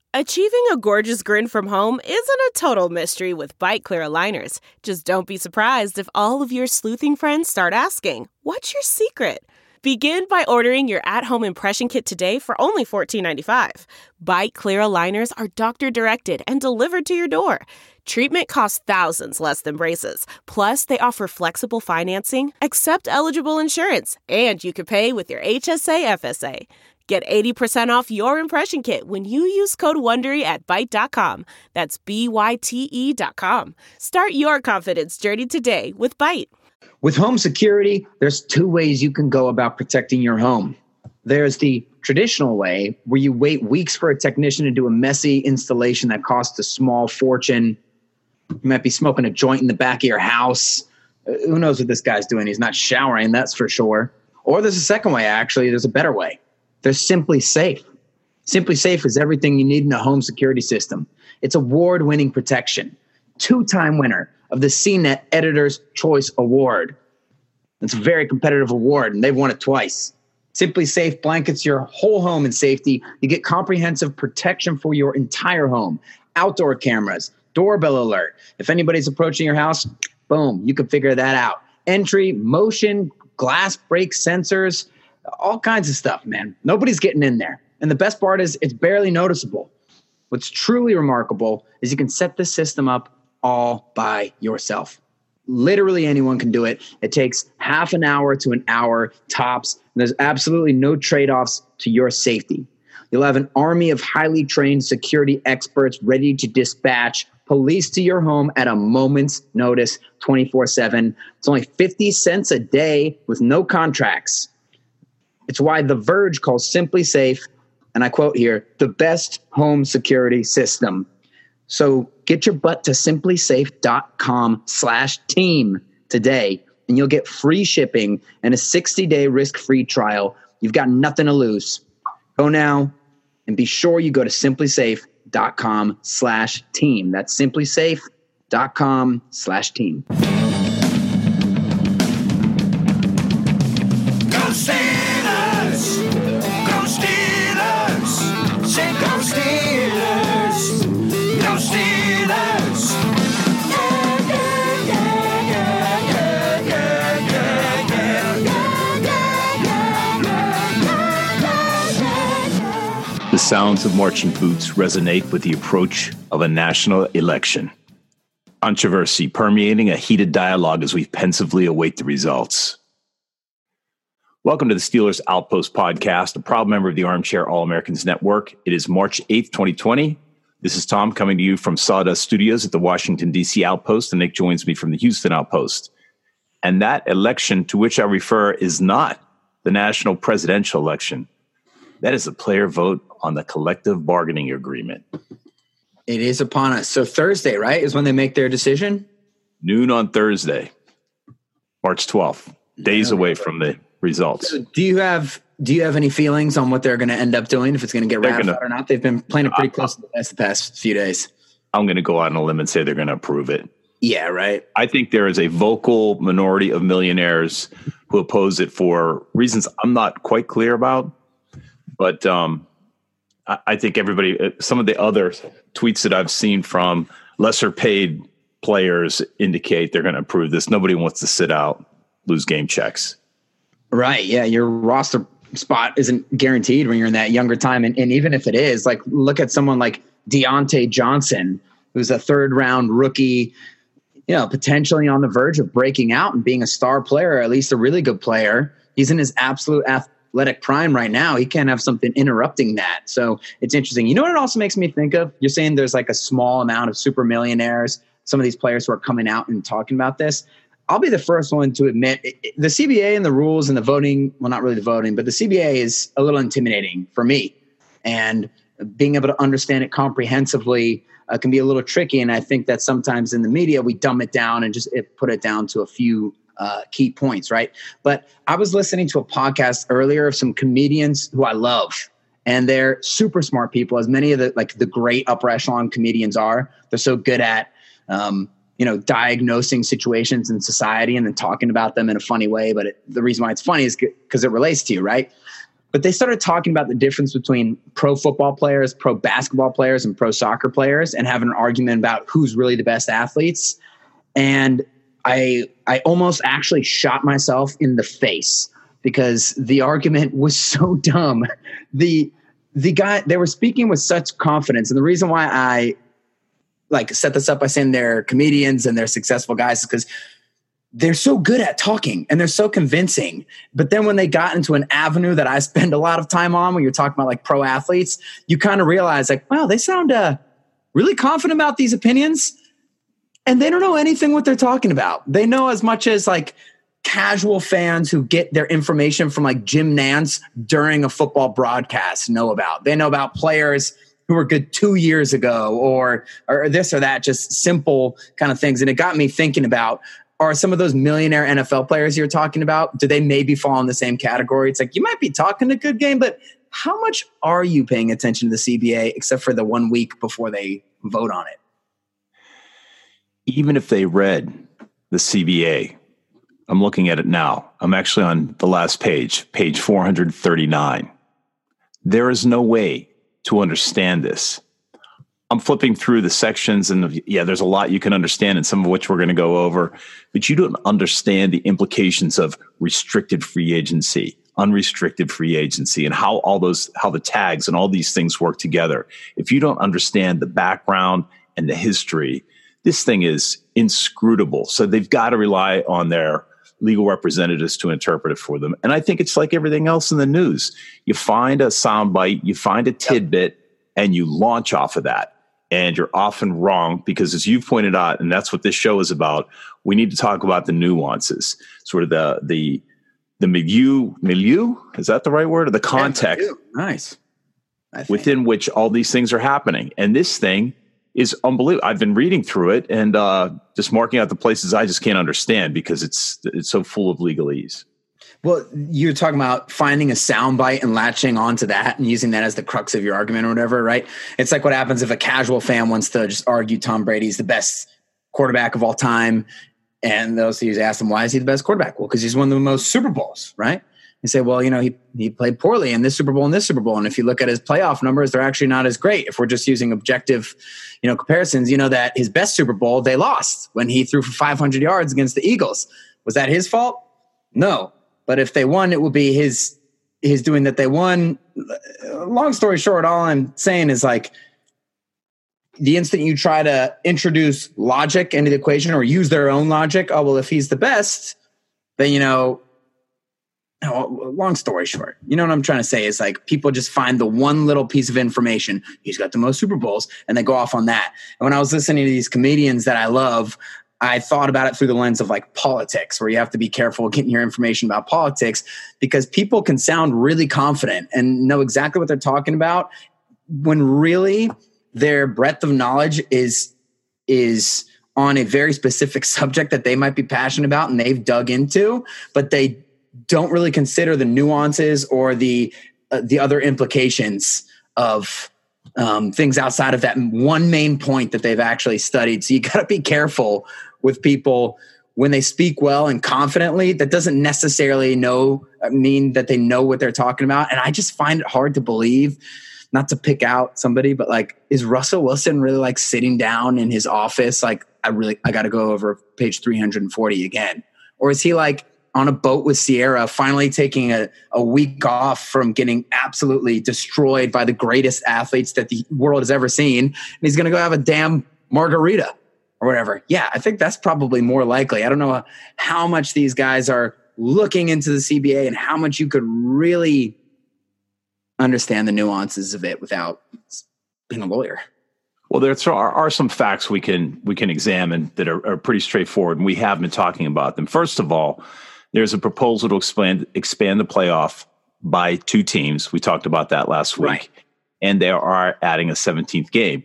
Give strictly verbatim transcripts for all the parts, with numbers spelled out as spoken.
Achieving a gorgeous grin from home isn't a total mystery with Byte Clear aligners. Just don't be surprised if all of your sleuthing friends start asking, "What's your secret?" Begin by ordering your at-home impression kit today for only fourteen ninety-five. Byte Clear aligners are doctor-directed and delivered to your door. Treatment costs thousands less than braces. Plus, they offer flexible financing, accept eligible insurance, and you can pay with your H S A F S A. Get eighty percent off your impression kit when you use code WONDERY at byte dot com. That's B Y T E dot com. Start your confidence journey today with Byte. With home security, there's two ways you can go about protecting your home. There's the traditional way where you wait weeks for a technician to do a messy installation that costs a small fortune. You might be smoking a joint in the back of your house. Uh, who knows what this guy's doing? He's not showering, that's for sure. Or there's a second way, actually. There's a better way. They're Simply Safe. Simply Safe is everything you need in a home security system. It's award-winning protection. Two-time winner of the C net Editor's Choice Award. It's a very competitive award, and they've won it twice. Simply Safe blankets your whole home in safety. You get comprehensive protection for your entire home. Outdoor cameras, doorbell alert. If anybody's approaching your house, boom, you can figure that out. Entry, motion, glass break sensors, all kinds of stuff, man. Nobody's getting in there. And the best part is it's barely noticeable. What's truly remarkable is you can set this system up all by yourself. Literally anyone can do it. It takes half an hour to an hour tops. And there's absolutely no trade-offs to your safety. You'll have an army of highly trained security experts ready to dispatch police to your home at a moment's notice, twenty-four seven. It's only fifty cents a day with no contracts. It's why The Verge calls Simply Safe, and I quote here, the best home security system. So get your butt to simplysafe.com slash team today, and you'll get free shipping and a sixty-day risk-free trial. You've got nothing to lose. Go now, and be sure you go to simplysafe.com slash team. That's simplysafe.com slash team. Go Steelers! Go Steelers! Say go Steelers! Go Steelers! Yeah, yeah, yeah, yeah, yeah, yeah, yeah, yeah, yeah, yeah. The sounds of marching boots resonate with the approach of a national election. Controversy permeating a heated dialogue as we pensively await the results. Welcome to the Steelers Outpost podcast, a proud member of the Armchair All-Americans Network. It is March eighth, twenty twenty. This is Tom coming to you from Sawdust Studios at the Washington, D C Outpost, and Nick joins me from the Houston Outpost. And that election to which I refer is not the national presidential election. That is a player vote on the collective bargaining agreement. It is upon us. So Thursday, right, is when they make their decision? Noon on Thursday, March twelfth, days Yeah. away from the results. So do you have do you have any feelings on what they're going to end up doing, if it's going to get They're ratified gonna- or not? They've been playing it pretty Uh, close to the vest the past few days. I'm going to go out on a limb and say they're going to approve it. Yeah, right. I think there is a vocal minority of millionaires who oppose it for reasons I'm not quite clear about. But um, I, I think everybody, some of the other tweets that I've seen from lesser paid players indicate they're going to approve this. Nobody wants to sit out, lose game checks. Right. Yeah. Your roster spot isn't guaranteed when you're in that younger time. And, and even if it is, like, look at someone like Deontay Johnson, who's a third round rookie, you know, potentially on the verge of breaking out and being a star player, or at least a really good player. He's in his absolute athletic prime right now. He can't have something interrupting that. So it's interesting. You know what it also makes me think of? You're saying there's like a small amount of super millionaires, some of these players who are coming out and talking about this. I'll be the first one to admit it, it, the C B A and the rules and the voting, well, not really the voting, but the C B A is a little intimidating for me. And being able to understand it comprehensively uh, can be a little tricky. And I think that sometimes in the media, we dumb it down and just it, put it down to a few uh, key points, right? But I was listening to a podcast earlier of some comedians who I love. And they're super smart people, as many of the like the great upper echelon comedians are. They're so good at um, you know, diagnosing situations in society and then talking about them in a funny way. But it, the reason why it's funny is because it relates to you, right? But they started talking about the difference between pro football players, pro basketball players, and pro soccer players, and having an argument about who's really the best athletes. And I I almost actually shot myself in the face because the argument was so dumb. The the guy, they were speaking with such confidence. And the reason why I like set this up by saying they're comedians and they're successful guys is because they're so good at talking and they're so convincing. But then when they got into an avenue that I spend a lot of time on, when you're talking about like pro athletes, you kind of realize like, wow, they sound uh, really confident about these opinions and they don't know anything what they're talking about. They know as much as like casual fans who get their information from like Jim Nantz during a football broadcast know about. They know about players who were good two years ago or, or this or that, just simple kind of things. And it got me thinking about, are some of those millionaire N F L players you're talking about, do they maybe fall in the same category? It's like, you might be talking a good game, but how much are you paying attention to the C B A except for the one week before they vote on it? Even if they read the C B A, I'm looking at it now. I'm actually on the last page, page four hundred thirty-nine. There is no way to understand this. I'm flipping through the sections and yeah, there's a lot you can understand and some of which we're going to go over, but you don't understand the implications of restricted free agency, unrestricted free agency, and how all those, how the tags and all these things work together. If you don't understand the background and the history, this thing is inscrutable. So they've got to rely on their legal representatives to interpret it for them. And I think it's like everything else in the news. You find a soundbite, you find a tidbit, yep, and you launch off of that. And you're often wrong because, as you've pointed out, and that's what this show is about, we need to talk about the nuances, sort of the the the milieu, milieu, is that the right word? Or the context, yeah, nice, within which all these things are happening. And this thing is unbelievable. I've been reading through it and uh, just marking out the places I just can't understand because it's it's so full of legalese. Well, you're talking about finding a soundbite and latching onto that and using that as the crux of your argument or whatever, right? It's like what happens if a casual fan wants to just argue Tom Brady's the best quarterback of all time. And they'll see, ask them, why is he the best quarterback? Well, because he's won the most Super Bowls, right? And say, well, you know, he, he played poorly in this Super Bowl and this Super Bowl. And if you look at his playoff numbers, they're actually not as great. If we're just using objective, you know, comparisons, you know, that his best Super Bowl, they lost when he threw for five hundred yards against the Eagles. Was that his fault? No. But if they won, it will be his his doing that they won. Long story short, all I'm saying is like the instant you try to introduce logic into the equation or use their own logic, oh, well, if he's the best, then, you know, oh, long story short, you know what I'm trying to say is like people just find the one little piece of information. He's got the most Super Bowls and they go off on that. And when I was listening to these comedians that I love, I thought about it through the lens of like politics, where you have to be careful getting your information about politics because people can sound really confident and know exactly what they're talking about when really their breadth of knowledge is, is on a very specific subject that they might be passionate about and they've dug into, but they don't really consider the nuances or the, uh, the other implications of um, things outside of that one main point that they've actually studied. So you got to be careful with people when they speak well and confidently. That doesn't necessarily know mean that they know what they're talking about. And I just find it hard to believe, not to pick out somebody, but like, is Russell Wilson really like sitting down in his office? Like, I really, I got to go over page three hundred forty again. Or is he like on a boat with Sierra, finally taking a, a week off from getting absolutely destroyed by the greatest athletes that the world has ever seen? And he's going to go have a damn margarita or whatever. Yeah, I think that's probably more likely. I don't know how much these guys are looking into the C B A and how much you could really understand the nuances of it without being a lawyer. Well, there are, are some facts we can we can examine that are, are pretty straightforward, and we have been talking about them. First of all, there's a proposal to expand expand the playoff by two teams. We talked about that last week, right. And they are adding a seventeenth game.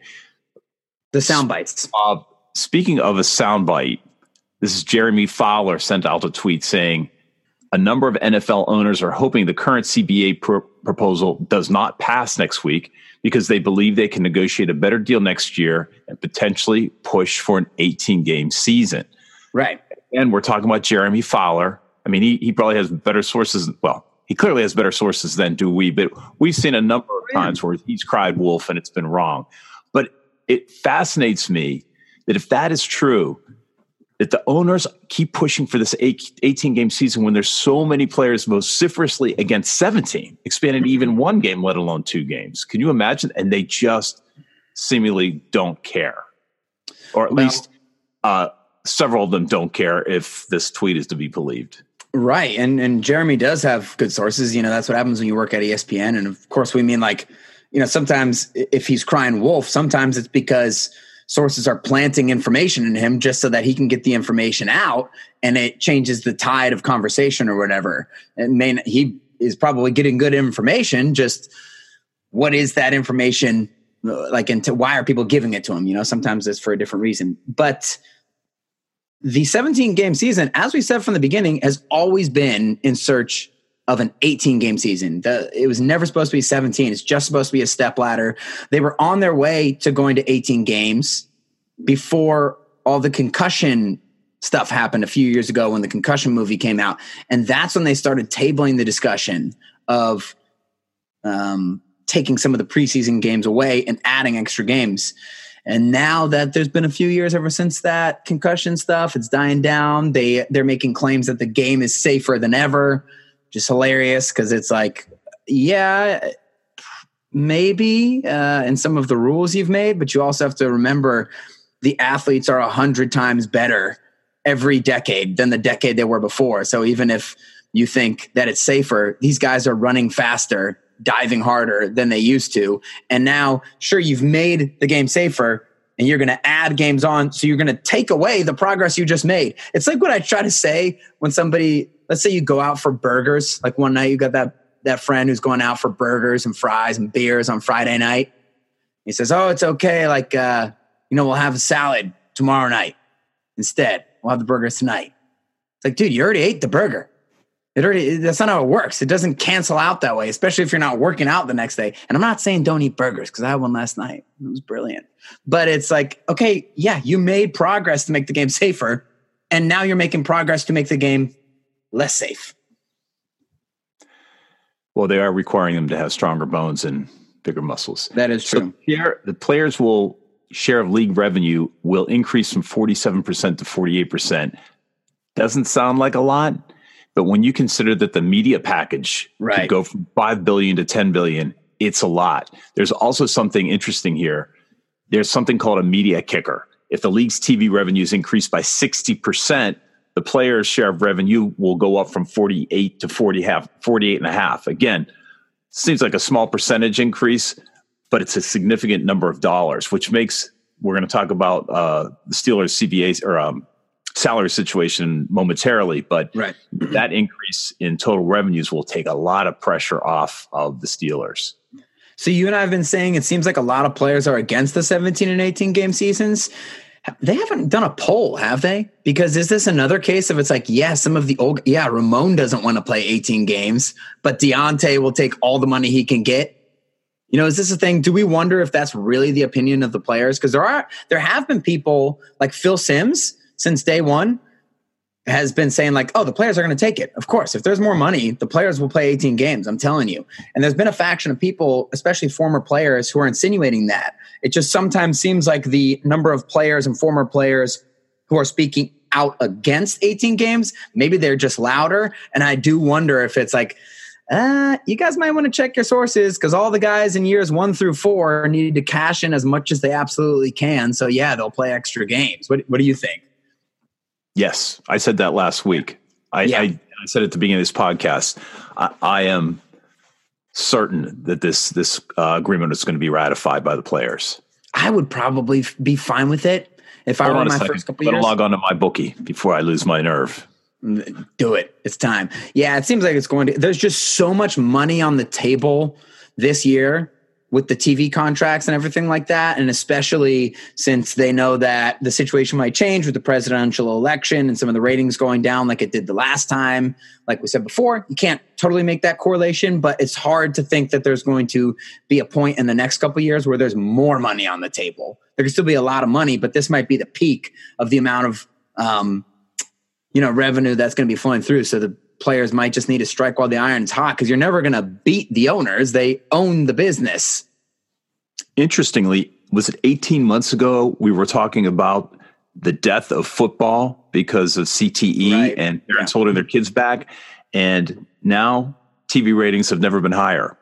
The sound bites. Uh, speaking of a soundbite, this is Jeremy Fowler sent out a tweet saying a number of N F L owners are hoping the current C B A pro- proposal does not pass next week because they believe they can negotiate a better deal next year and potentially push for an eighteen-game season. Right. And we're talking about Jeremy Fowler. I mean, he, he probably has better sources. Well, he he clearly has better sources than do we, but we've seen a number of times where he's cried wolf and it's been wrong. But it fascinates me that if that is true, that the owners keep pushing for this eighteen-game season when there's so many players vociferously against seventeen, expanding to even one game, let alone two games. Can you imagine? And they just seemingly don't care. Or at well, least uh, several of them don't care if this tweet is to be believed. Right. And and Jeremy does have good sources. You know, that's what happens when you work at E S P N. And of course, we mean like, you know, sometimes if he's crying wolf, sometimes it's because sources are planting information in him just so that he can get the information out and it changes the tide of conversation or whatever. And may not, he is probably getting good information. Just what is that information like? And to, why are people giving it to him? You know, sometimes it's for a different reason. But the seventeen game season, as we said from the beginning, has always been in search of an eighteen game season. The, it was never supposed to be seventeen. It's just supposed to be a stepladder. They were on their way to going to eighteen games before all the concussion stuff happened a few years ago when the concussion movie came out. And that's when they started tabling the discussion of um, taking some of the preseason games away and adding extra games. And now that there's been a few years ever since that concussion stuff, it's dying down. They, they're making claims that the game is safer than ever. Just hilarious because it's like, yeah, maybe uh, in some of the rules you've made, but you also have to remember the athletes are a hundred times better every decade than the decade they were before. So even if you think that it's safer, these guys are running faster, diving harder than they used to. And now, sure, you've made the game safer and you're going to add games on. So you're going to take away the progress you just made. It's like what I try to say when somebody, let's say you go out for burgers. Like one night you got that, that friend who's going out for burgers and fries and beers on Friday night. He says, oh, it's okay. Like, uh, you know, we'll have a salad tomorrow night instead. We'll have the burgers tonight. It's like, dude, you already ate the burger. It already, that's not how it works. It doesn't cancel out that way, especially if you're not working out the next day. And I'm not saying don't eat burgers because I had one last night. It was brilliant. But it's like, okay, yeah, you made progress to make the game safer. And now you're making progress to make the game less safe. Well, they are requiring them to have stronger bones and bigger muscles. That is true. So here, the players will share of league revenue will increase from forty-seven percent to forty-eight percent. Doesn't sound like a lot, but when you consider that the media package right. could go from five billion dollars to ten billion dollars, it's a lot. There's also something interesting here. There's something called a media kicker. If the league's T V revenues increase by sixty percent, the player's share of revenue will go up from forty-eight to forty half, forty-eight and a half. Again, seems like a small percentage increase, but it's a significant number of dollars, which makes, we're going to talk about uh, the Steelers C B A or um, salary situation momentarily, but right. that increase in total revenues will take a lot of pressure off of the Steelers. So you and I have been saying it seems like a lot of players are against the seventeen and eighteen game seasons. They haven't done a poll, have they? Because is this another case of it's like, yeah, some of the old, yeah, Ramon doesn't want to play eighteen games, but Deontay will take all the money he can get. You know, is this a thing? Do we wonder if that's really the opinion of the players? Because there are, there have been people like Phil Simms since day one has been saying like, oh, the players are going to take it. Of course, if there's more money, the players will play eighteen games. I'm telling you. And there's been a faction of people, especially former players, who are insinuating that. It just sometimes seems like the number of players and former players who are speaking out against eighteen games, maybe they're just louder. And I do wonder if it's like, uh, you guys might want to check your sources because all the guys in years one through four need to cash in as much as they absolutely can. So yeah, they'll play extra games. What, what do you think? Yes, I said that last week. I, yeah. I, I said at the beginning of this podcast, I, I am certain that this this uh, agreement is going to be ratified by the players. I would probably f- be fine with it if I Hold were on my a second. first couple I'm years. going to log on to my bookie before I lose my nerve. Do it. It's time. Yeah, it seems like it's going to. There's just so much money on the table this year with the T V contracts and everything like that. And especially since they know that the situation might change with the presidential election and some of the ratings going down like it did the last time. Like we said before, you can't totally make that correlation, but it's hard to think that there's going to be a point in the next couple of years where there's more money on the table. There can still be a lot of money, but this might be the peak of the amount of, um, you know, revenue that's going to be flowing through. So the players might just need to strike while the iron's hot because you're never going to beat the owners. They own the business. Interestingly, was it eighteen months ago we were talking about the death of football because of C T E right. and parents yeah. holding their kids back? And now T V ratings have never been higher,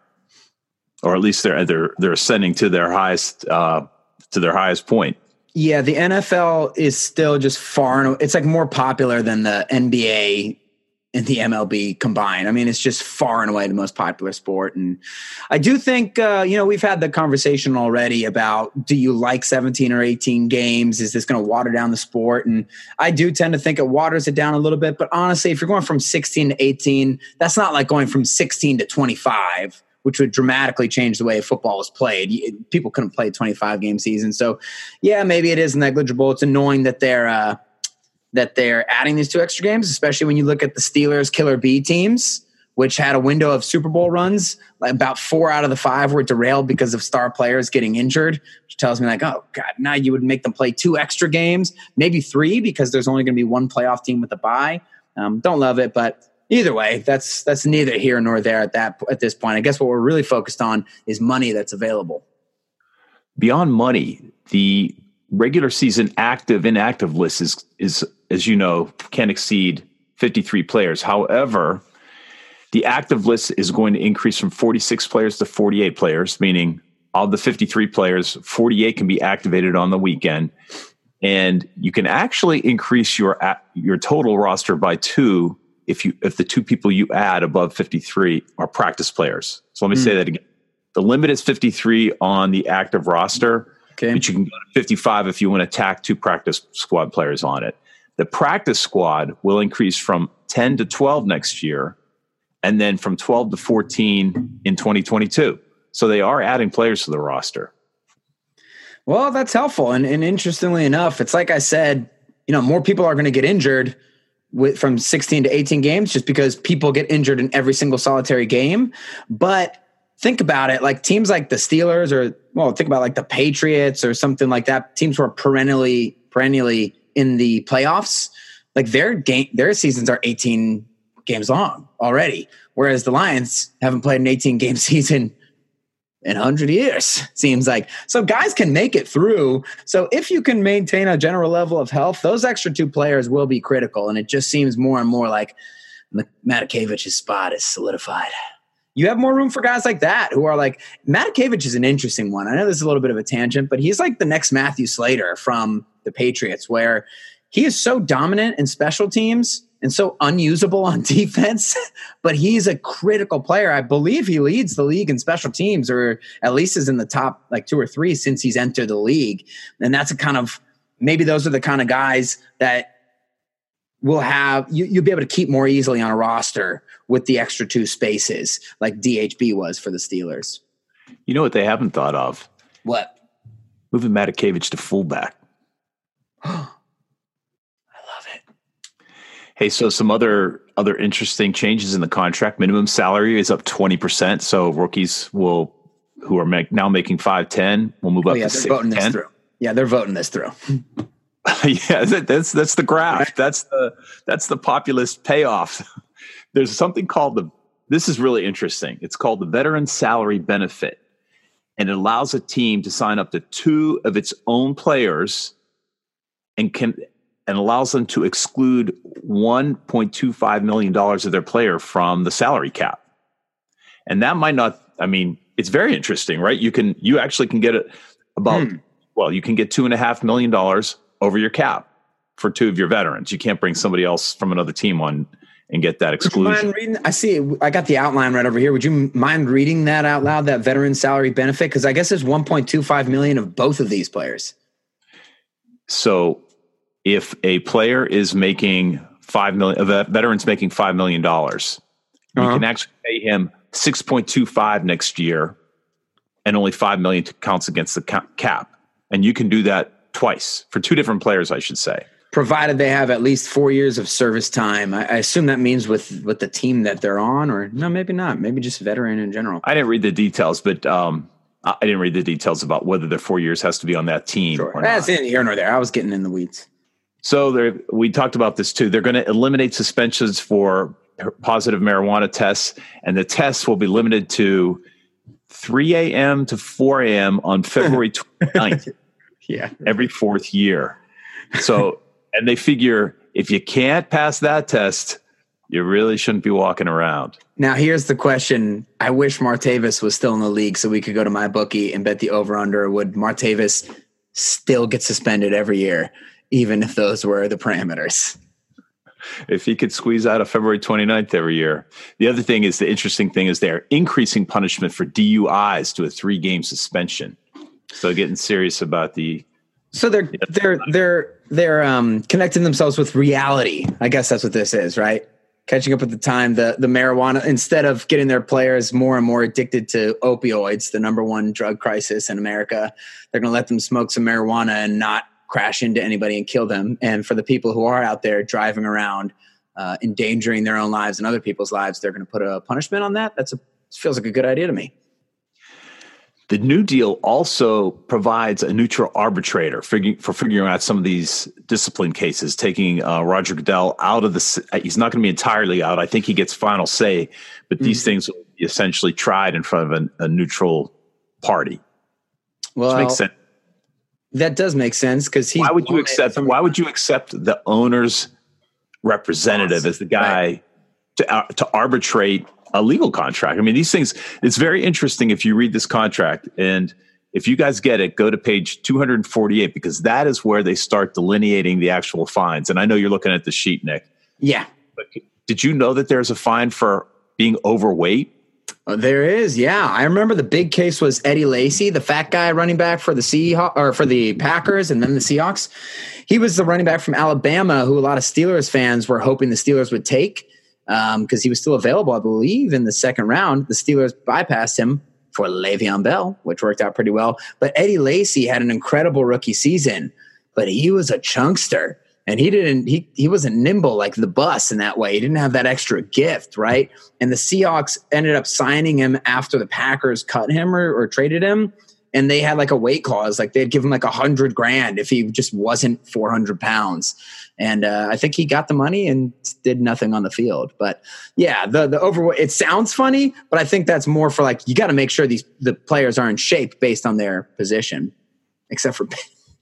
or at least they're they're they're ascending to their highest uh, to their highest point. Yeah, the N F L is still just far and it's like more popular than the N B A and the M L B combined. I mean, it's just far and away the most popular sport. And I do think, uh, you know, we've had the conversation already about, do you like seventeen or eighteen games? Is this going to water down the sport? And I do tend to think it waters it down a little bit. But honestly, if you're going from sixteen to eighteen, that's not like going from sixteen to twenty-five, which would dramatically change the way football was played. People couldn't play twenty-five game seasons. So yeah, maybe it is negligible. It's annoying that they're, uh, that they're adding these two extra games, especially when you look at the Steelers Killer B teams, which had a window of Super Bowl runs. Like about four out of the five were derailed because of star players getting injured, which tells me like, oh God, now you would make them play two extra games, maybe three, because there's only going to be one playoff team with a bye. Um, don't love it, but either way, that's that's neither here nor there at that at this point. I guess what we're really focused on is money that's available. Beyond money, the regular season active inactive list is is as you know can't exceed fifty-three players. However, the active list is going to increase from forty-six players to forty-eight players, meaning of the fifty-three players, forty-eight can be activated on the weekend, and you can actually increase your your total roster by two if you if the two people you add above fifty-three are practice players. So let me mm. say that again. The limit is fifty-three on the active roster, okay. But you can go to fifty-five if you want to tack two practice squad players on it. The practice squad will increase from ten to twelve next year, and then from twelve to fourteen in twenty twenty-two. So they are adding players to the roster. Well, that's helpful. And, and interestingly enough, it's like I said, you know, more people are going to get injured with from sixteen to eighteen games just because people get injured in every single solitary game. But think about it, like teams like the Steelers or, well, think about like the Patriots or something like that. Teams who are perennially, perennially in the playoffs, like their game, their seasons are eighteen games long already. Whereas the Lions haven't played an eighteen game season in a hundred years, seems like. So guys can make it through. So if you can maintain a general level of health, those extra two players will be critical. And it just seems more and more like Matakevich's spot is solidified. You have more room for guys like that who are like, Matakevich is an interesting one. I know this is a little bit of a tangent, but he's like the next Matthew Slater from the Patriots, where he is so dominant in special teams and so unusable on defense, but he's a critical player. I believe he leads the league in special teams, or at least is in the top like two or three since he's entered the league. And that's a kind of, maybe those are the kind of guys that will have, you, you'll be able to keep more easily on a roster with the extra two spaces like D H B was for the Steelers. You know what they haven't thought of? What? Moving Matakevich to fullback. Hey, so some other other interesting changes in the contract. Minimum salary is up twenty percent. So rookies will, who are make, now making five ten, will move oh, up yeah, to they're six ten. Voting this through. Yeah, they're voting this through. yeah, that, that's that's the graph. That's the that's the populist payoff. There's something called the. This is really interesting. It's called the Veteran Salary Benefit, and it allows a team to sign up to two of its own players, and can. and allows them to exclude one point two five million dollars of their player from the salary cap. And that might not, I mean, it's very interesting, right? You can, you actually can get it about, hmm. well, you can get two and a half million dollars over your cap for two of your veterans. You can't bring somebody else from another team on and get that exclusion. Would you mind reading, I see, I got the outline right over here. Would you mind reading that out loud, that veteran salary benefit? Because I guess there's one point two five million of both of these players. So if a player is making five million, a veteran's making five million dollars, uh-huh. you can actually pay him six point two five next year, and only five million counts against the cap. And you can do that twice for two different players, I should say. Provided they have at least four years of service time. I, I assume that means with, with the team that they're on, or no, maybe not. Maybe just veteran in general. I didn't read the details, but um, I didn't read the details about whether their four years has to be on that team sure. or That's not. in here nor there. I was getting in the weeds. So we talked about this too. They're going to eliminate suspensions for positive marijuana tests, and the tests will be limited to three a.m. to four a.m. on February twenty-ninth. Yeah. Every fourth year. So, and they figure if you can't pass that test, you really shouldn't be walking around. Now, here's the question. I wish Martavis was still in the league so we could go to my bookie and bet the over-under. Would Martavis still get suspended every year, even if those were the parameters? If he could squeeze out a February twenty-ninth every year. The other thing is, the interesting thing is they're increasing punishment for D U Is to a three-game suspension. So getting serious about the... So they're yeah. they're they're they're um, connecting themselves with reality. I guess that's what this is, right? Catching up with the time. The the marijuana, instead of getting their players more and more addicted to opioids, the number one drug crisis in America, they're going to let them smoke some marijuana and not crash into anybody and kill them. And for the people who are out there driving around, uh, endangering their own lives and other people's lives, they're going to put a punishment on that. That's a feels like a good idea to me. The New Deal also provides a neutral arbitrator figuring, for figuring out some of these discipline cases, taking uh, Roger Goodell out of the – he's not going to be entirely out. I think he gets final say, but mm-hmm. these things will be essentially tried in front of an, a neutral party. Well, which makes sense. That does make sense because he. Why would you accept? Why would you accept the owner's representative as the guy right. to uh, to arbitrate a legal contract? I mean, these things. It's very interesting if you read this contract, and if you guys get it, go to page two hundred forty-eight because that is where they start delineating the actual fines. And I know you're looking at the sheet, Nick. Yeah. But did you know that there's a fine for being overweight? Oh, there is, yeah. I remember the big case was Eddie Lacy, the fat guy running back for the Seahawks or for the Packers and then the Seahawks. He was the running back from Alabama who a lot of Steelers fans were hoping the Steelers would take because um, he was still available, I believe, in the second round. The Steelers bypassed him for Le'Veon Bell, which worked out pretty well. But Eddie Lacy had an incredible rookie season, but he was a chunkster. And he didn't, he, he wasn't nimble like the bus in that way. He didn't have that extra gift, right? And the Seahawks ended up signing him after the Packers cut him or, or traded him. And they had like a weight clause, like they'd give him like a hundred grand if he just wasn't four hundred pounds. And uh, I think he got the money and did nothing on the field. But yeah, the the overweight, it sounds funny, but I think that's more for like, you got to make sure these the players are in shape based on their position, except for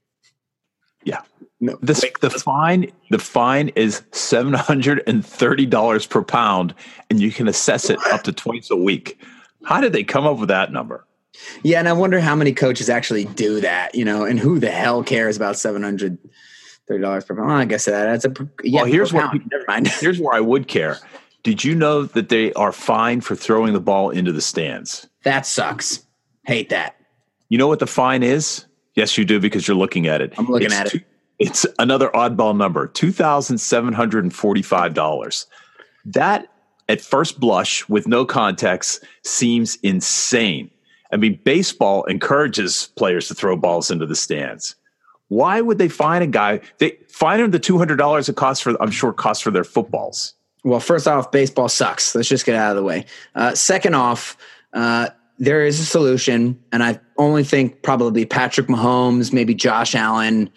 yeah. No, this, the fine the fine is seven hundred thirty dollars per pound, and you can assess it up to twice a week. How did they come up with that number? Yeah, and I wonder how many coaches actually do that, you know, and who the hell cares about seven hundred thirty dollars per pound? Well, I guess that, that's a yeah. Well, here's where never mind. Here's where I would care. Did you know that they are fined for throwing the ball into the stands? That sucks. Hate that. You know what the fine is? Yes, you do because you're looking at it. I'm looking it's at two, it. It's another oddball number, two thousand seven hundred forty-five dollars. That, at first blush, with no context, seems insane. I mean, baseball encourages players to throw balls into the stands. Why would they fine a guy? They fine him the two hundred dollars it costs for, I'm sure, costs for their footballs. Well, first off, baseball sucks. Let's just get out of the way. Uh, second off, uh, there is a solution, and I only think probably Patrick Mahomes, maybe Josh Allen,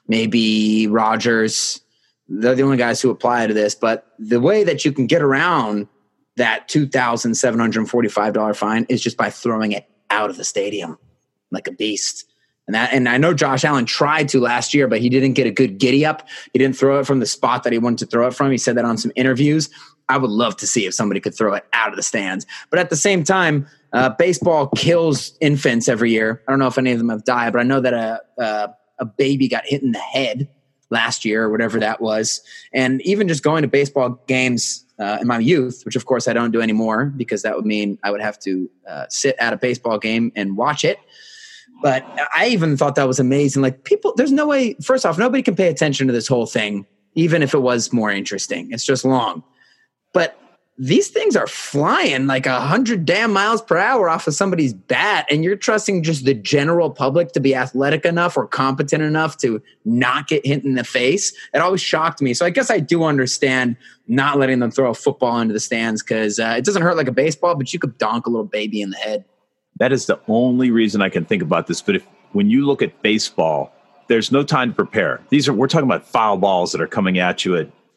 maybe Rodgers. They're the only guys who apply to this. But the way that you can get around that two thousand seven hundred forty-five dollars fine is just by throwing it out of the stadium like a beast. And that, and I know Josh Allen tried to last year, but he didn't get a good giddy up. He didn't throw it from the spot that he wanted to throw it from. He said that on some interviews. I would love to see if somebody could throw it out of the stands. But at the same time, uh, baseball kills infants every year. I don't know if any of them have died, but I know that a, a a baby got hit in the head last year or whatever that was. And even just going to baseball games uh, in my youth, which of course I don't do anymore because that would mean I would have to uh, sit at a baseball game and watch it. But I even thought that was amazing. Like people, there's no way, first off, nobody can pay attention to this whole thing, even if it was more interesting. It's just long. But these things are flying like a hundred damn miles per hour off of somebody's bat. And you're trusting just the general public to be athletic enough or competent enough to not get hit in the face. It always shocked me. So I guess I do understand not letting them throw a football into the stands because uh, it doesn't hurt like a baseball, but you could donk a little baby in the head. That is the only reason I can think about this. But if when you look at baseball, there's no time to prepare. These are, we're talking about foul balls that are coming at you at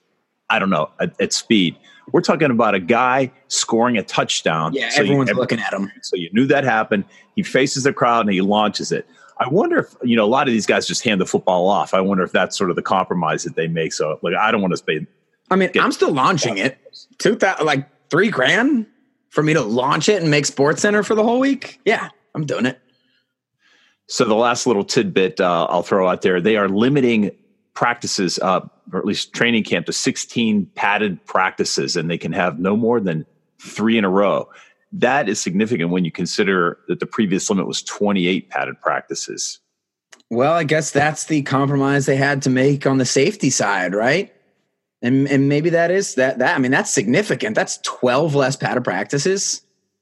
I don't know, at, at speed. We're talking about a guy scoring a touchdown. Yeah, so everyone's you, looking at him. So you knew that happened. He faces the crowd and he launches it. I wonder if, you know, a lot of these guys just hand the football off. I wonder if that's sort of the compromise that they make. So, like, I don't want to spend. I mean, I'm still launching it. Two thousand, like three grand for me to launch it and make Sports Center for the whole week. Yeah, I'm doing it. So the last little tidbit uh, I'll throw out there, they are limiting practices, uh, or at least training camp, to sixteen padded practices, and they can have no more than three in a row. That is significant when you consider that the previous limit was twenty-eight padded practices. Well, I guess that's the compromise they had to make on the safety side, right? And and maybe that is that that I mean that's significant. That's twelve less padded practices.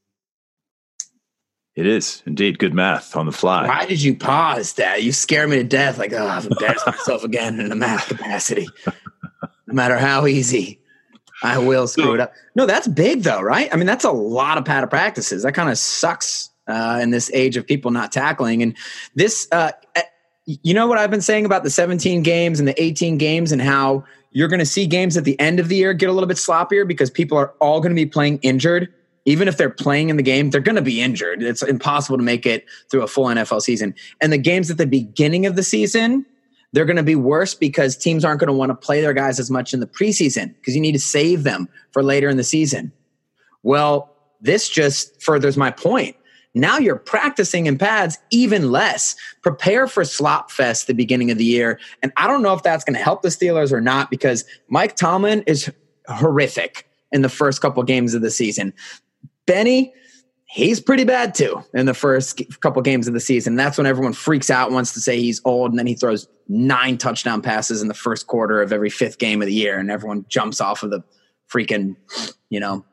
It is indeed good math on the fly. Why did you pause, Dad? You scare me to death. Like, oh, I've embarrassed myself again in a math capacity. No matter how easy, I will screw it up. No, that's big though, right? I mean, that's a lot of padded practices. That kind of sucks uh, in this age of people not tackling. And this, uh, you know what I've been saying about the seventeen games and the eighteen games and how you're going to see games at the end of the year get a little bit sloppier because people are all going to be playing injured. Even if they're playing in the game, they're going to be injured. It's impossible to make it through a full N F L season. And the games at the beginning of the season, they're going to be worse because teams aren't going to want to play their guys as much in the preseason because you need to save them for later in the season. Well, this just furthers my point. Now you're practicing in pads even less. Prepare for slop fest the beginning of the year. And I don't know if that's going to help the Steelers or not because Mike Tomlin is horrific in the first couple games of the season. Benny, he's pretty bad too in the first couple games of the season. That's when everyone freaks out, wants to say he's old, and then he throws nine touchdown passes in the first quarter of every fifth game of the year, and everyone jumps off of the freaking, you know,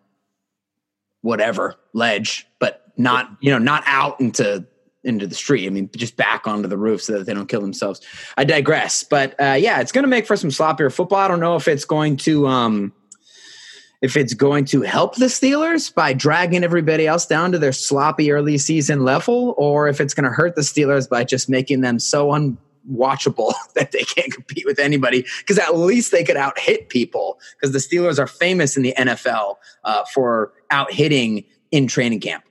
whatever ledge, but not, you know, not out into into the street. I mean, just back onto the roof so that they don't kill themselves. I digress. But uh, yeah, it's going to make for some sloppier football. I don't know if it's going to um, – if it's going to help the Steelers by dragging everybody else down to their sloppy early season level, or if it's going to hurt the Steelers by just making them so unwatchable that they can't compete with anybody, because at least they could out hit people, because the Steelers are famous in the N F L uh, for out hitting in training camp.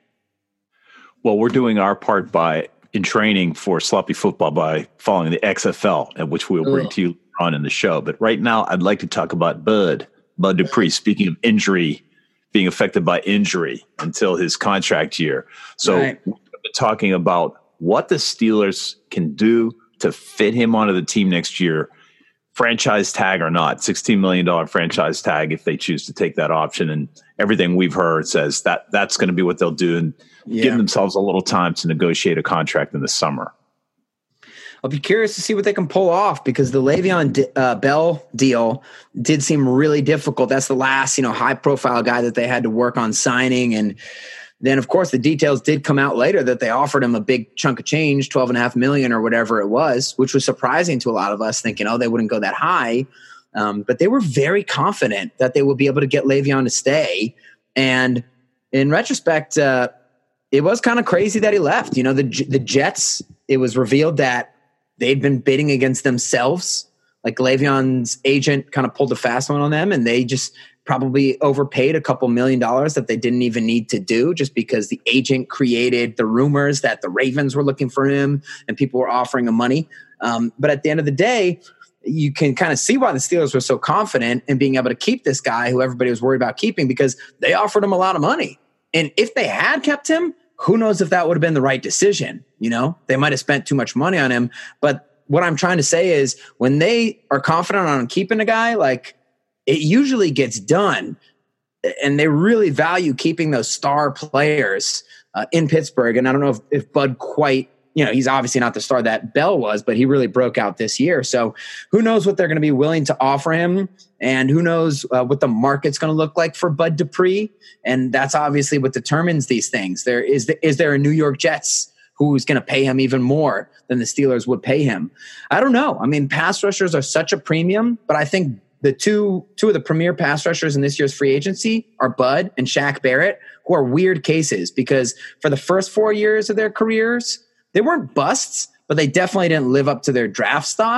Well, we're doing our part by in training for sloppy football by following the X F L, which we'll bring Ugh. to you on in the show. But right now, I'd like to talk about Bud. Bud Dupree, speaking of injury, being affected by injury until his contract year. So right. we're talking about what the Steelers can do to fit him onto the team next year, franchise tag or not, sixteen million dollars franchise tag if they choose to take that option. And everything we've heard says that that's going to be what they'll do, and yeah. give themselves a little time to negotiate a contract in the summer. I'll be curious to see what they can pull off, because the Le'Veon uh, Bell deal did seem really difficult. That's the last, you know, high profile guy that they had to work on signing. And then of course the details did come out later that they offered him a big chunk of change, twelve and a half million or whatever it was, which was surprising to a lot of us, thinking, oh, they wouldn't go that high. Um, but they were very confident that they would be able to get Le'Veon to stay. And in retrospect, uh, it was kind of crazy that he left. You know, the the Jets, it was revealed that they'd been bidding against themselves. Like Le'Veon's agent kind of pulled a fast one on them, and they just probably overpaid a couple million dollars that they didn't even need to do, just because the agent created the rumors that the Ravens were looking for him and people were offering him money. Um, but at the end of the day, you can kind of see why the Steelers were so confident in being able to keep this guy who everybody was worried about keeping, because they offered him a lot of money. And if they had kept him, who knows if that would have been the right decision? You know, they might have spent too much money on him. But what I'm trying to say is, when they are confident on keeping a guy, like, it usually gets done. And they really value keeping those star players uh, in Pittsburgh. And I don't know if, if Bud quite, you know, he's obviously not the star that Bell was, but he really broke out this year. So who knows what they're going to be willing to offer him, and who knows uh, what the market's going to look like for Bud Dupree. And that's obviously what determines these things. There is, the, is there a New York Jets who's going to pay him even more than the Steelers would pay him? I don't know. I mean, pass rushers are such a premium, but I think the two, two of the premier pass rushers in this year's free agency are Bud and Shaq Barrett, who are weird cases, because for the first four years of their careers, they weren't busts, but they definitely didn't live up to their draft stock.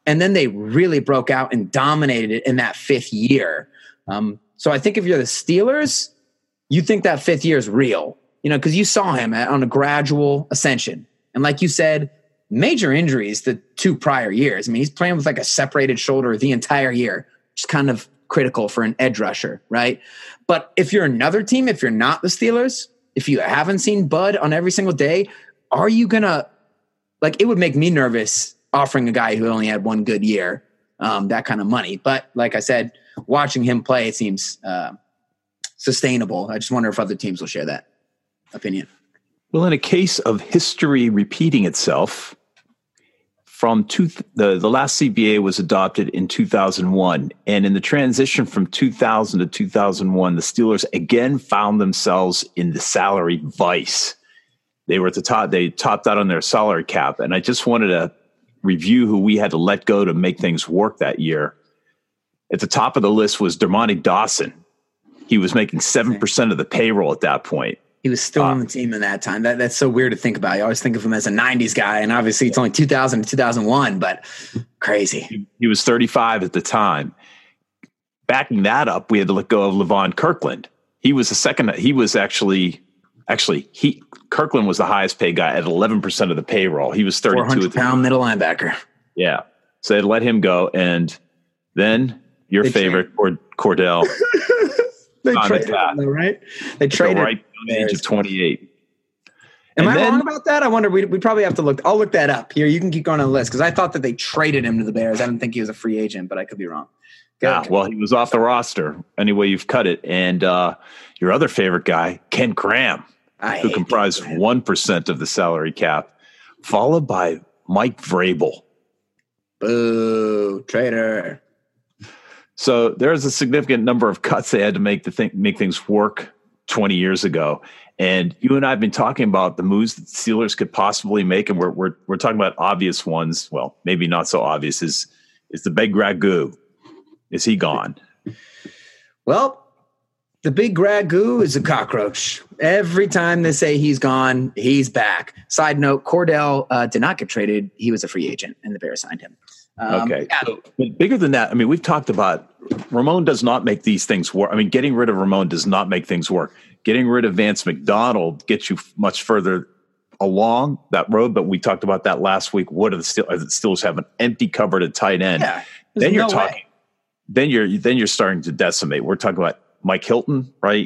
and then they really broke out and dominated it in that fifth year. Um, so I think if you're the Steelers, you think that fifth year is real, you know, because you saw him at, on a gradual ascension. And like you said, major injuries the two prior years. I mean, he's playing with like a separated shoulder the entire year, which is kind of critical for an edge rusher, right? But if you're another team, if you're not the Steelers, if you haven't seen Bud on every single day, are you going to, like, it would make me nervous offering a guy who only had one good year, um, that kind of money. But like I said, watching him play, it seems uh, sustainable. I just wonder if other teams will share that opinion. Well, in a case of history repeating itself, from two, the, the last C B A was adopted in two thousand one. And in the transition from two thousand to two thousand one, the Steelers again found themselves in the salary vice. They were at the top, they topped out on their salary cap. And I just wanted to review who we had to let go to make things work that year. At the top of the list was Dermontti Dawson. He was making seven percent of the payroll at that point. He was still uh, on the team in that time. That, that's so weird to think about. You always think of him as a nineties guy, and obviously it's only two thousand to two thousand one, but crazy. He, he was thirty-five at the time. Backing that up, we had to let go of Levon Kirkland. He was the second. He was actually, actually, he Kirkland was the highest paid guy at eleven percent of the payroll. He was thirty-two. four hundred pound middle linebacker. Yeah. So they let him go. And then your they favorite, Cord- Cordell. They traded him, though, right? They traded right at the age of twenty-eight. Am and I then, wrong about that? I wonder. We we probably have to look. I'll look that up. Here, you can keep going on the list because I thought that they traded him to the Bears. I didn't think he was a free agent, but I could be wrong. Yeah, well, he was off the roster anyway. You've cut it, and uh, your other favorite guy, Ken Graham, I who comprised one percent of the salary cap, followed by Mike Vrabel. Boo, traitor. So there's a significant number of cuts they had to make to think, make things work twenty years ago. And you and I have been talking about the moves that the Steelers could possibly make, and we're we're we're talking about obvious ones. Well, maybe not so obvious. Is is the big Ragu? Is he gone? Well, the big Ragu is a cockroach. Every time they say he's gone, he's back. Side note: Cordell uh, did not get traded; he was a free agent, and the Bears signed him. Um, okay. Yeah. So, but bigger than that, I mean, we've talked about Ramon does not make these things work. I mean, getting rid of Ramon does not make things work. Getting rid of Vance McDonald gets you much further along that road. But we talked about that last week. What are the Steelers? The Steelers have an empty cupboard at tight end. Yeah, then you're no talking. Way. Then you're then you're starting to decimate. We're talking about Mike Hilton, right?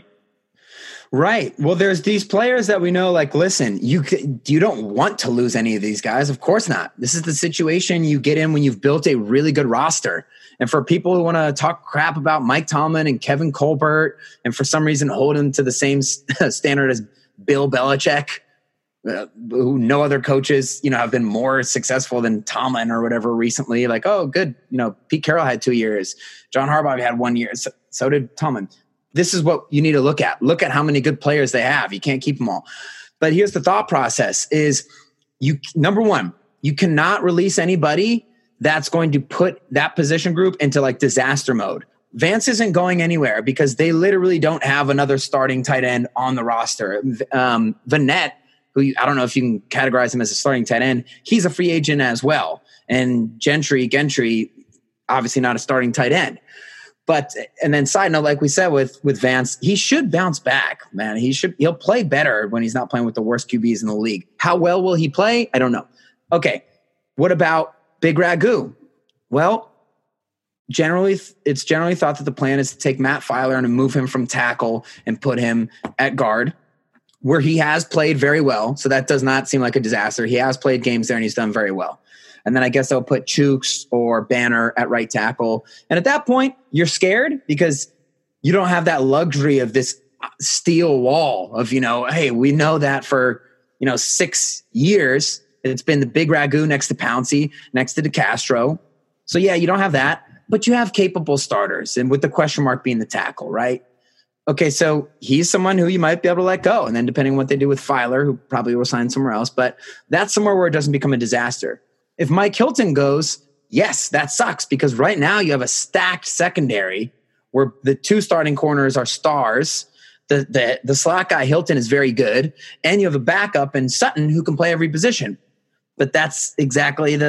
Right. Well, there's these players that we know, like, listen, you you don't want to lose any of these guys. Of course not. This is the situation you get in when you've built a really good roster. And for people who want to talk crap about Mike Tomlin and Kevin Colbert, and for some reason hold him to the same standard as Bill Belichick, uh, who no other coaches, you know, have been more successful than Tomlin or whatever recently. Like, oh, good. You know, Pete Carroll had two years. John Harbaugh had one year. So, so did Tomlin. This is what you need to look at. Look at how many good players they have. You can't keep them all. But here's the thought process is you, number one, you cannot release anybody that's going to put that position group into like disaster mode. Vance isn't going anywhere because they literally don't have another starting tight end on the roster. Um, Vanette, who you, I don't know if you can categorize him as a starting tight end, he's a free agent as well. And Gentry, Gentry, obviously not a starting tight end. But, and then side note, like we said with, with Vance, he should bounce back, man. He should, he'll play better when he's not playing with the worst Q Bs in the league. How well will he play? I don't know. Okay. What about Big Ragu? Well, generally, it's generally thought that the plan is to take Matt Filer and move him from tackle and put him at guard, where he has played very well. So that does not seem like a disaster. He has played games there and he's done very well. And then I guess they'll put Chooks or Banner at right tackle. And at that point, you're scared because you don't have that luxury of this steel wall of, you know, hey, we know that for, you know, six years, it's been the big Ragu next to Pouncey, next to DeCastro. So, yeah, you don't have that, but you have capable starters. And with the question mark being the tackle, right? Okay, so he's someone who you might be able to let go. And then depending on what they do with Filer, who probably will sign somewhere else, but that's somewhere where it doesn't become a disaster. If Mike Hilton goes, yes, that sucks because right now you have a stacked secondary where the two starting corners are stars. The, the, the slot guy Hilton is very good. And you have a backup in Sutton who can play every position. But that's exactly the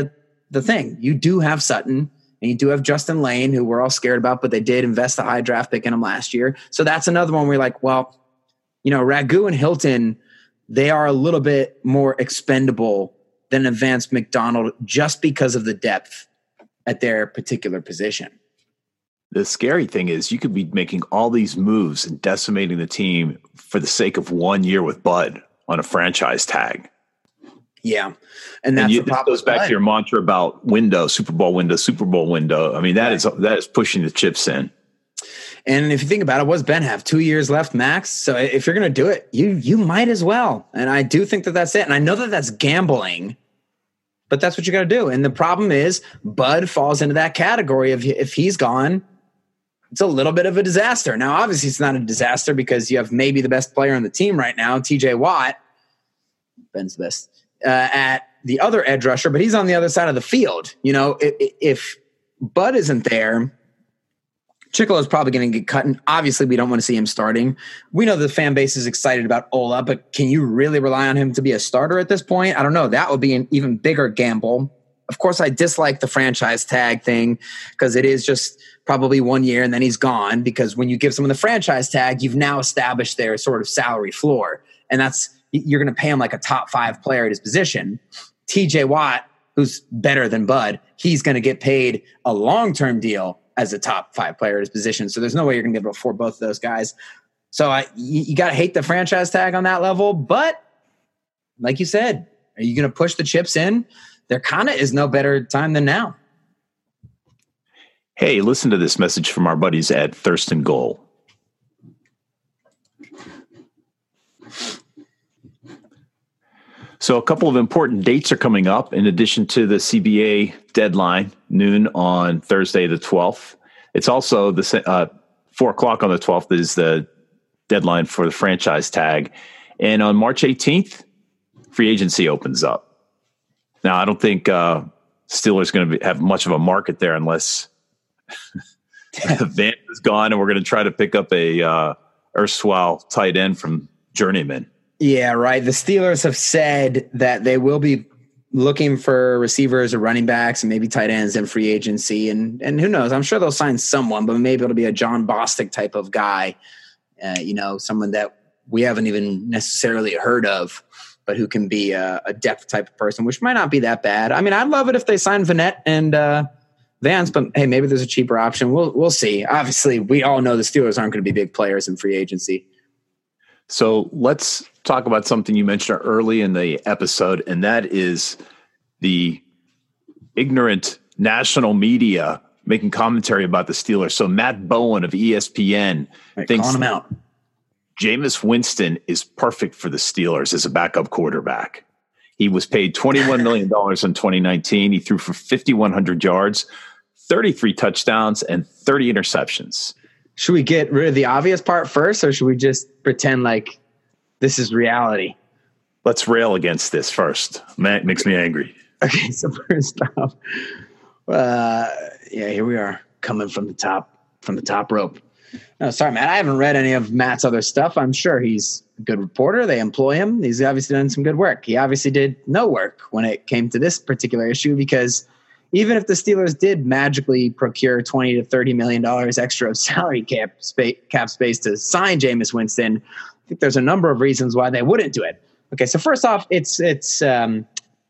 the thing. You do have Sutton, and you do have Justin Lane, who we're all scared about, but they did invest a high draft pick in him last year. So that's another one where you're like, well, you know, Ragu and Hilton, they are a little bit more expendable than a Vance McDonald just because of the depth at their particular position. The scary thing is you could be making all these moves and decimating the team for the sake of one year with Bud on a franchise tag. Yeah. And that's and you, the this goes back to your mantra about window, Super Bowl window, Super Bowl window. I mean, that right. is that is pushing the chips in. And if you think about it, what's Ben have? Two years left max. So if you're going to do it, you you might as well. And I do think that that's it. And I know that that's gambling, but that's what you got to do. And the problem is Bud falls into that category of if he's gone, it's a little bit of a disaster. Now, obviously, it's not a disaster because you have maybe the best player on the team right now, T J Watt. Ben's the best. Uh, at the other edge rusher, but he's on the other side of the field. You know, if, if Bud isn't there, Chickalo is probably going to get cut, and obviously we don't want to see him starting. We know the fan base is excited about Ola, but can you really rely on him to be a starter at this point? I don't know. That would be an even bigger gamble. Of course, I dislike the franchise tag thing because it is just probably one year and then he's gone, because when you give someone the franchise tag, you've now established their sort of salary floor, and that's you're going to pay him like a top five player at his position. T J Watt, who's better than Bud, he's going to get paid a long-term deal as a top five player at his position. So there's no way you're going to be able to afford both of those guys. So I, you, you got to hate the franchise tag on that level. But like you said, are you going to push the chips in? There kind of is no better time than now. Hey, listen to this message from our buddies at Thurston Goal. So a couple of important dates are coming up in addition to the C B A deadline, noon on Thursday the twelfth. It's also the uh, four o'clock on the twelfth is the deadline for the franchise tag. And on March eighteenth, free agency opens up. Now, I don't think uh, Steelers going to have much of a market there unless Vance is gone and we're going to try to pick up a uh, erstwhile tight end from Journeyman. Yeah, right. The Steelers have said that they will be looking for receivers or running backs and maybe tight ends in free agency. And and who knows? I'm sure they'll sign someone, but maybe it'll be a John Bostic type of guy, uh, you know, someone that we haven't even necessarily heard of, but who can be a, a depth type of person, which might not be that bad. I mean, I'd love it if they signed Vanette and uh, Vance, but hey, maybe there's a cheaper option. We'll we'll see. Obviously, we all know the Steelers aren't going to be big players in free agency. So let's talk about something you mentioned early in the episode, and that is the ignorant national media making commentary about the Steelers. So Matt Bowen of E S P N right, thinks calling him out. Jameis Winston is perfect for the Steelers as a backup quarterback. He was paid twenty-one million dollars in twenty nineteen. He threw for fifty-one hundred yards, thirty-three touchdowns, and thirty interceptions. Should we get rid of the obvious part first, or should we just pretend like this is reality? Let's rail against this first. Matt makes me angry. Okay, so first off, uh, yeah, here we are coming from the top, from the top rope. No, sorry, Matt. I haven't read any of Matt's other stuff. I'm sure he's a good reporter. They employ him. He's obviously done some good work. He obviously did no work when it came to this particular issue, because even if the Steelers did magically procure twenty to thirty million dollars extra of salary cap space, cap space to sign Jameis Winston, I think there's a number of reasons why they wouldn't do it. Okay, so first off, it's it's um,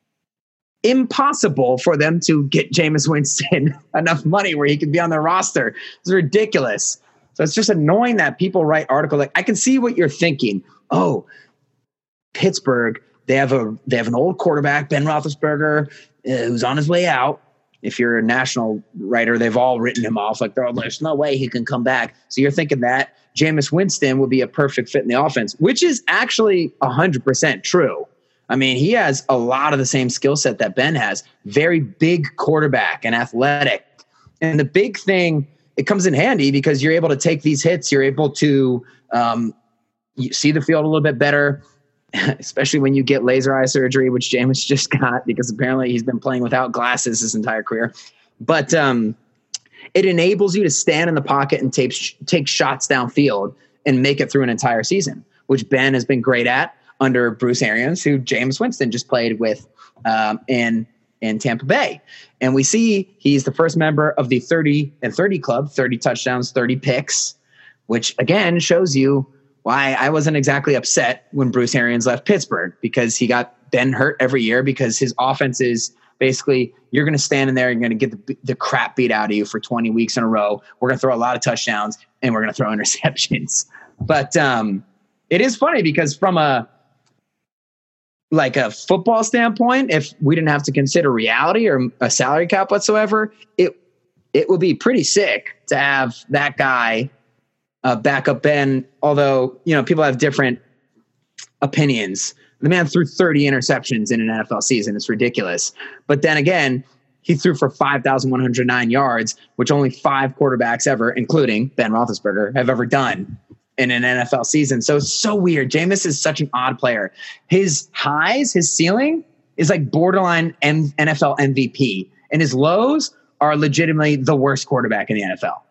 impossible for them to get Jameis Winston enough money where he could be on their roster. It's ridiculous. So it's just annoying that people write articles like, I can see what you're thinking. Oh, Pittsburgh, they have a they have an old quarterback, Ben Roethlisberger, uh, who's on his way out. If you're a national writer, they've all written him off. Like, there's no way he can come back. So you're thinking that Jameis Winston would be a perfect fit in the offense, which is actually one hundred percent true. I mean, he has a lot of the same skill set that Ben has. Very big quarterback and athletic. And the big thing, it comes in handy because you're able to take these hits. You're able to um, you see the field a little bit better, especially when you get laser eye surgery, which Jameis just got because apparently he's been playing without glasses his entire career. But um, it enables you to stand in the pocket and take, take shots downfield and make it through an entire season, which Ben has been great at under Bruce Arians, who Jameis Winston just played with um, in in Tampa Bay. And we see he's the first member of the thirty and thirty club, thirty touchdowns, thirty picks, which again shows you why I wasn't exactly upset when Bruce Arians left Pittsburgh, because he got Ben hurt every year, because his offense is basically, you're going to stand in there, you're going to get the, the crap beat out of you for twenty weeks in a row. We're going to throw a lot of touchdowns and we're going to throw interceptions. But um, it is funny because from a, like a football standpoint, if we didn't have to consider reality or a salary cap whatsoever, it, it would be pretty sick to have that guy uh, back up Ben. Although, you know, people have different opinions. The man threw thirty interceptions in an N F L season. It's ridiculous. But then again, he threw for five thousand one hundred nine yards, which only five quarterbacks ever, including Ben Roethlisberger, have ever done in an N F L season. So it's so weird. Jameis is such an odd player. His highs, his ceiling is like borderline N F L M V P. And his lows are legitimately the worst quarterback in the N F L.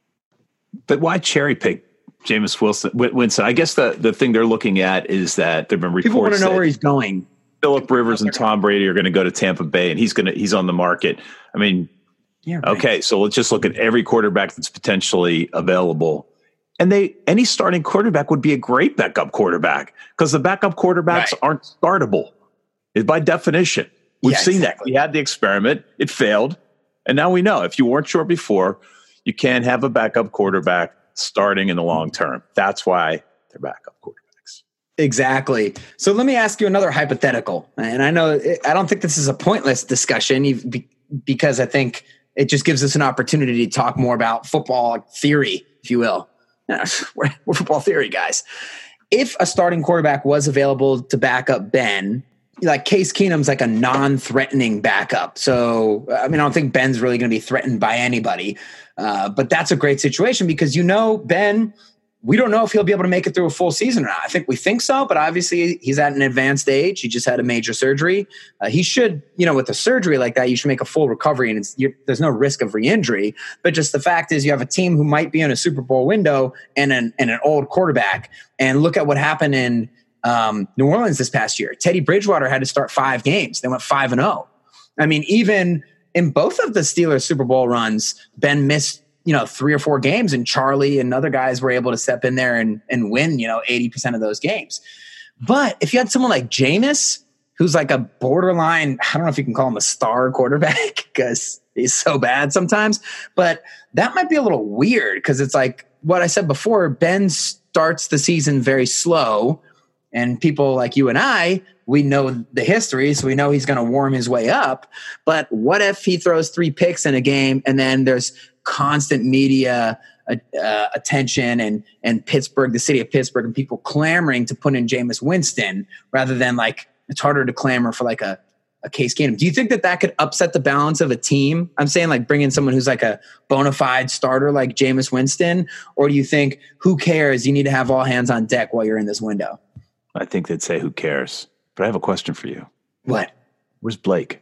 But why cherry pick Jameis Wilson, Winston? I guess the, the thing they're looking at is that there've been reports people want to know where he's going. Phillip Rivers and Tom Brady are going to go to Tampa Bay, and he's going to he's on the market. I mean, yeah, right. Okay, so let's just look at every quarterback that's potentially available, and they any starting quarterback would be a great backup quarterback, because the backup quarterbacks right. aren't startable by definition. We've yeah, seen exactly. that. We had the experiment; it failed, and now we know if you weren't sure before, you can't have a backup quarterback starting in the long term. That's why they're backup quarterbacks. Exactly. So let me ask you another hypothetical. And I know I don't think this is a pointless discussion, because I think it just gives us an opportunity to talk more about football theory, if you will. We're, we're football theory guys. If a starting quarterback was available to back up Ben, like Case Keenum's like a non-threatening backup. So, I mean, I don't think Ben's really going to be threatened by anybody. Uh, but that's a great situation, because, you know, Ben, we don't know if he'll be able to make it through a full season or not. I think we think so, but obviously he's at an advanced age. He just had a major surgery. Uh, he should, you know, with a surgery like that, you should make a full recovery, and it's, you're, there's no risk of re-injury. But just the fact is, you have a team who might be in a Super Bowl window and an, and an old quarterback. And look at what happened in um, New Orleans this past year. Teddy Bridgewater had to start five games. They went five and oh. I mean, even in both of the Steelers Super Bowl runs, Ben missed, you know, three or four games, and Charlie and other guys were able to step in there and, and win, you know, eighty percent of those games. But if you had someone like Jameis, who's like a borderline, I don't know if you can call him a star quarterback because he's so bad sometimes, but that might be a little weird, because it's like what I said before, Ben starts the season very slow, and people like you and I, we know the history, so we know he's going to warm his way up. But what if he throws three picks in a game, and then there's constant media uh, uh, attention and and Pittsburgh, the city of Pittsburgh, and people clamoring to put in Jameis Winston, rather than like it's harder to clamor for like a, a Case Keenum. Do you think that that could upset the balance of a team? I'm saying like bring in someone who's like a bona fide starter like Jameis Winston, or do you think who cares? You need to have all hands on deck while you're in this window. I think they'd say who cares. But I have a question for you. What? Where's Blake?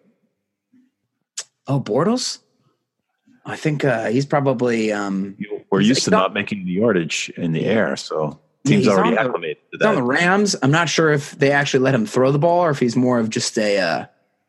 Oh, Bortles? I think uh, he's probably. Um, We're used to not making the yardage in the air, so teams yeah, already on acclimated the, to that. On the Rams, I'm not sure if they actually let him throw the ball, or if he's more of just a. Uh,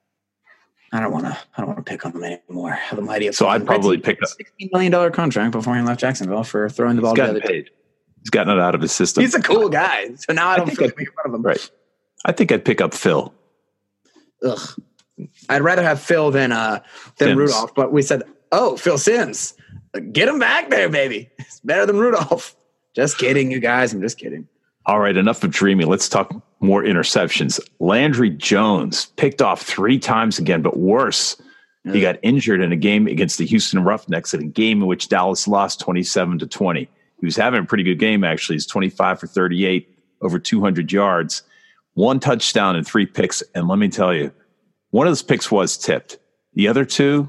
I don't want to. I don't want to pick on him anymore. The mighty. So I'd probably pick a sixteen million dollar contract before he left Jacksonville for throwing the ball. He's gotten paid. He's gotten it out of his system. He's a cool guy, so now I don't I feel like making fun of him. Right. I think I'd pick up Phil. Ugh. I'd rather have Phil than uh than Sims. Rudolph, but we said, oh, Phil Sims. Get him back there, baby. It's better than Rudolph. Just kidding, you guys. I'm just kidding. All right, enough of dreaming. Let's talk more interceptions. Landry Jones picked off three times again, but worse. Yeah. He got injured in a game against the Houston Roughnecks, in a game in which Dallas lost twenty-seven to twenty. He was having a pretty good game, actually. He's twenty-five for thirty-eight, over two hundred yards, one touchdown and three picks. And let me tell you, one of those picks was tipped. The other two,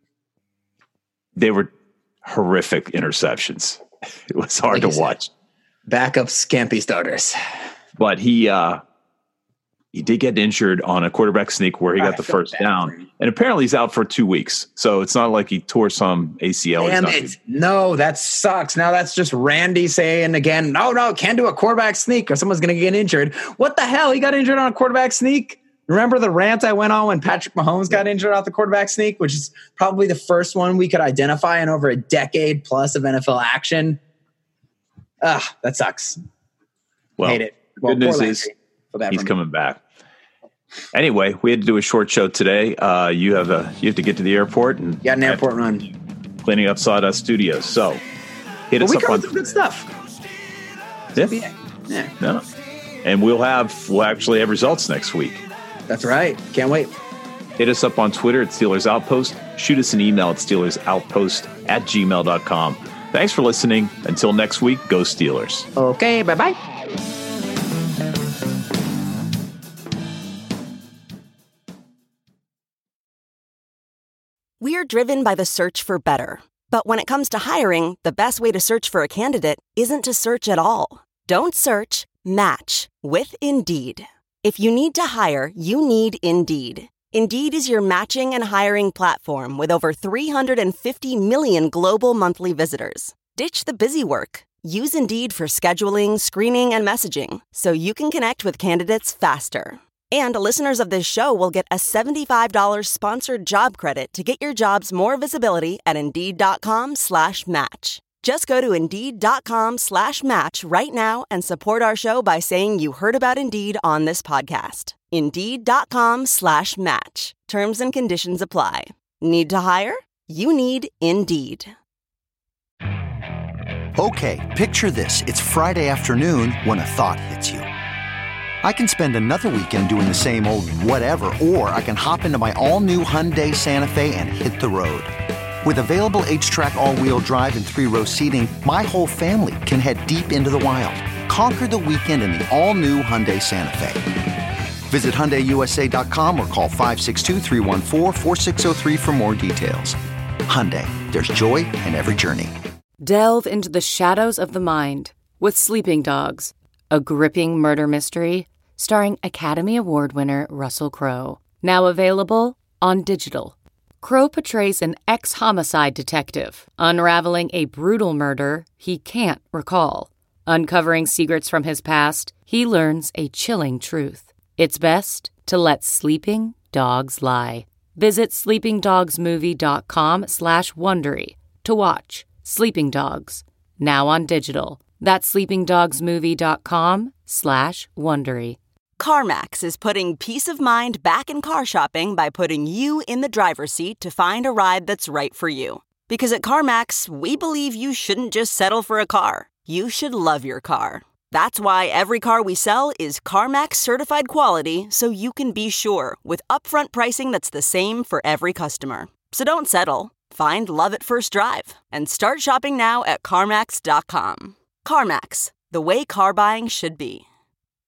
they were horrific interceptions. It was hard like to watch. Backup scampy starters. But he uh, he did get injured on a quarterback sneak where he got I the first down. And apparently he's out for two weeks. So it's not like he tore some A C L. Damn it. No, that sucks. Now that's just Randy saying again, no, no, can't do a quarterback sneak or someone's going to get injured. What the hell? He got injured on a quarterback sneak? Remember the rant I went on when Patrick Mahomes got injured off the quarterback sneak, which is probably the first one we could identify in over a decade plus of N F L action. Ah, that sucks. Well, hate it. Well, good news is he's coming back. Anyway, we had to do a short show today. Uh, you have a you have to get to the airport and got an airport run, cleaning up Sawdust Studios. So hit well, us we up covered on some good stuff. Yeah, yeah. No. And we'll have we'll actually have results next week. That's right. Can't wait. Hit us up on Twitter at Steelers Outpost. Shoot us an email at steelersoutpost at gmail dot com. Thanks for listening. Until next week, go Steelers. Okay, bye-bye. We're driven by the search for better. But when it comes to hiring, the best way to search for a candidate isn't to search at all. Don't search, match with Indeed. If you need to hire, you need Indeed. Indeed is your matching and hiring platform with over three hundred fifty million global monthly visitors. Ditch the busy work. Use Indeed for scheduling, screening, and messaging so you can connect with candidates faster. And listeners of this show will get a seventy-five dollars sponsored job credit to get your jobs more visibility at Indeed.com slash match. Just go to Indeed.com slash match right now and support our show by saying you heard about Indeed on this podcast. Indeed.com slash match. Terms and conditions apply. Need to hire? You need Indeed. Okay, picture this. It's Friday afternoon when a thought hits you. I can spend another weekend doing the same old whatever, or I can hop into my all-new Hyundai Santa Fe and hit the road. With available H-Track all-wheel drive and three-row seating, my whole family can head deep into the wild. Conquer the weekend in the all-new Hyundai Santa Fe. Visit Hyundai U S A dot com or call five six two, three one four, four six zero three for more details. Hyundai, there's joy in every journey. Delve into the shadows of the mind with Sleeping Dogs, a gripping murder mystery starring Academy Award winner Russell Crowe. Now available on digital. Crowe portrays an ex-homicide detective unraveling a brutal murder he can't recall. Uncovering secrets from his past, he learns a chilling truth. It's best to let sleeping dogs lie. Visit sleepingdogsmovie.com slash Wondery to watch Sleeping Dogs, now on digital. That's sleepingdogsmovie.com slash Wondery. CarMax is putting peace of mind back in car shopping by putting you in the driver's seat to find a ride that's right for you. Because at CarMax, we believe you shouldn't just settle for a car. You should love your car. That's why every car we sell is CarMax certified quality, so you can be sure with upfront pricing that's the same for every customer. So don't settle. Find love at first drive and start shopping now at CarMax dot com. CarMax, the way car buying should be.